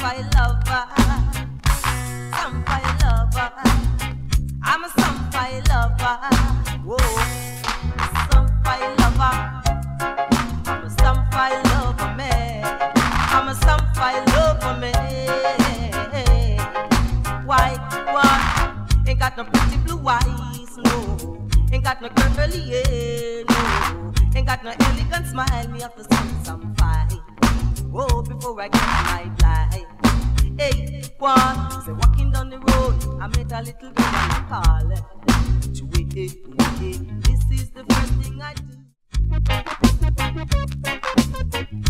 Sampai lover. Sampai lover. I'm a Sampai lover. Whoa. Sampai lover. I'm a Sampai lover, man. I'm a Sampai lover, man. White one. Ain't got no pretty blue eyes, no. Ain't got no curly hair, no. Ain't got no elegant smile, me have to some fight. Whoa, before I get my life. Hey, one, say walking down the road, I met a little girl and I call her. This is the first thing I do.